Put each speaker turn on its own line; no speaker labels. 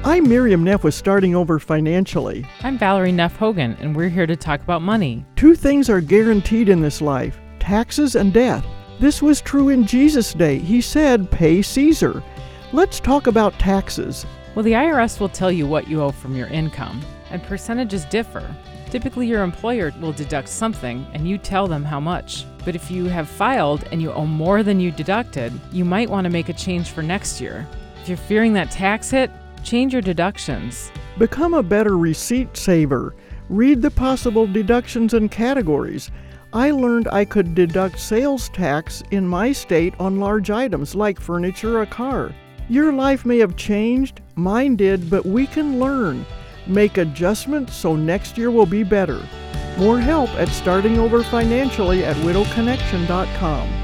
I'm Miriam Neff with Starting Over Financially.
I'm Valerie Neff Hogan, and we're here to talk about money.
Two things are guaranteed in this life: taxes and death. This was true in Jesus' day. He said, "Pay Caesar." Let's talk about taxes.
Well, the IRS will tell you what you owe from your income, and percentages differ. Typically, your employer will deduct something, and you tell them how much. But if you have filed and you owe more than you deducted, you might want to make a change for next year. If you're fearing that tax hit, change your deductions.
Become a better receipt saver. Read the possible deductions and categories. I learned I could deduct sales tax in my state on large items like furniture or a car. Your life may have changed, mine did, but we can learn. Make adjustments so next year will be better. More help at Starting Over Financially at widowconnection.com.